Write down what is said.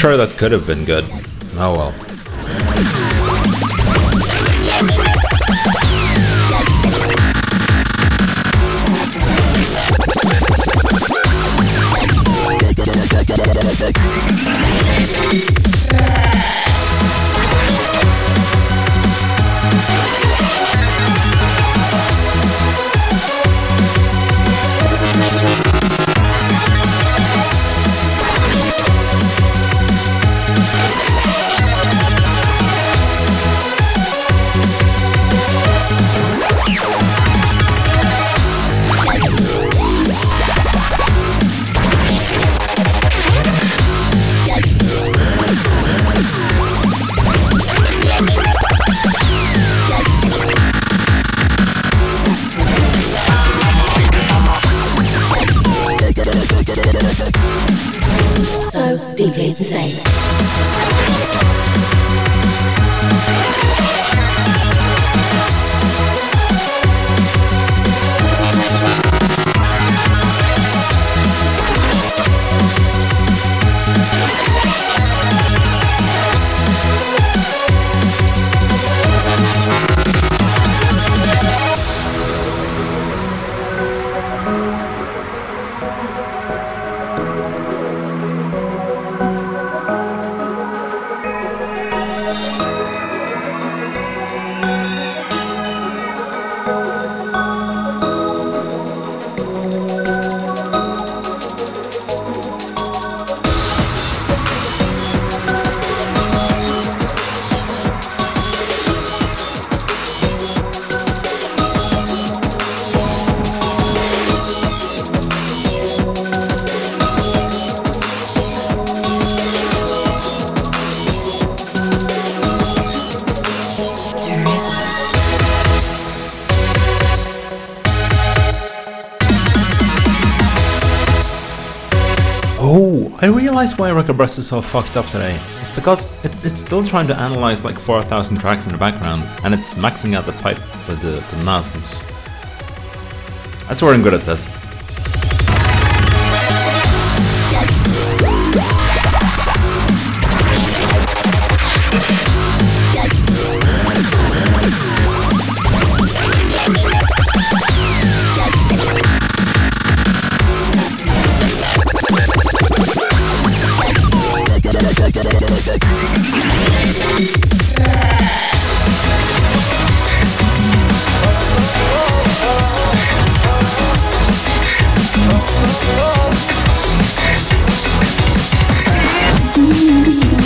sure that could have been good. Oh well. So deeply the same. Oh, I realised why Record Breast is so fucked up today. It's because it's still trying to analyse like 4,000 tracks in the background, and it's maxing out the pipe with the nozzles. I swear I'm good at this.